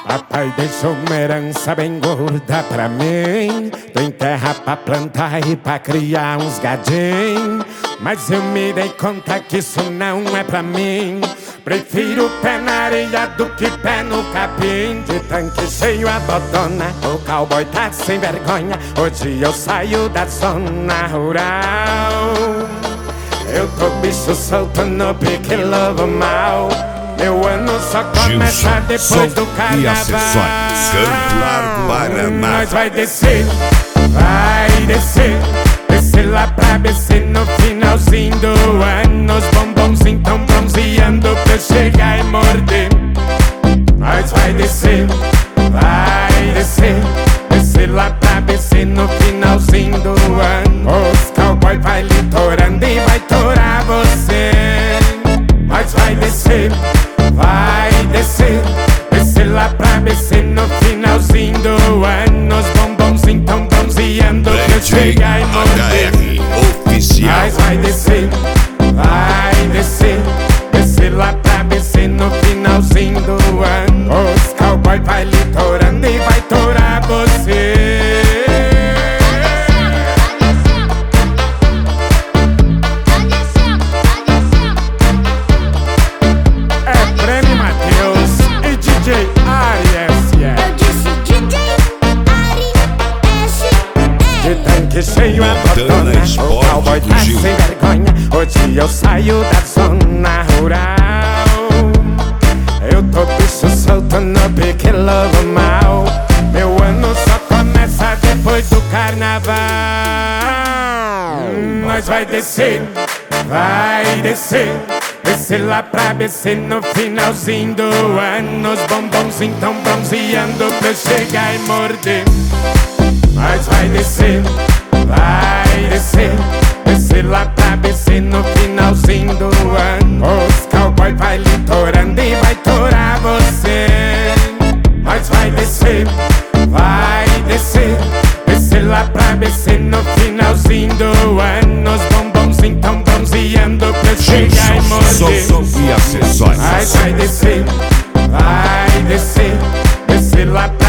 Papai deixou uma herança bem gorda pra mim. Tem terra pra plantar e pra criar uns gadinhos. Mas eu me dei conta que isso não é pra mim. Prefiro pé na areia do que pé no capim. De tanque cheio a bodona, o cowboy tá sem vergonha. Hoje eu saio da zona rural. Eu tô bicho solto no pique lobo mal. Meu ano só começa depois do carnaval. E acessórios Campo Paraná. Nós vai descer, descer lá pra BC no finalzinho do ano. Os bombons então bronzeando pra eu chegar e morder. Nós vai descer, descer lá pra BC no finalzinho do ano. Os cowboy vai litorando e vai torar você. Nós vai descer, descer lá pra BC no finalzinho do ano. Os bombons então bronzeando pra eu chegar e morder. Oficial. Nós vai descer, descer lá pra BC no finalzinho do ano. Os cowboy vai litorando e vai torar você. Que cheio a botona, o cowboy tá sem vergonha. Hoje eu saio da zona rural. Eu tô bicho solto no pique lobo mal. Meu ano só começa depois do carnaval. Nós vai descer, descer lá pra BC no finalzinho do ano. Os bombons então bronzeando pra eu chegar e morder. Nós vai descer, descer lá pra BC no finalzinho do ano. Os cowboy vai litorando e vai torar você. Nós vai descer, descer lá pra BC no finalzinho do ano. Os bombons então bronzeando pra eu chegar e morder. E acessórios. Nós vai descer, descer lá pra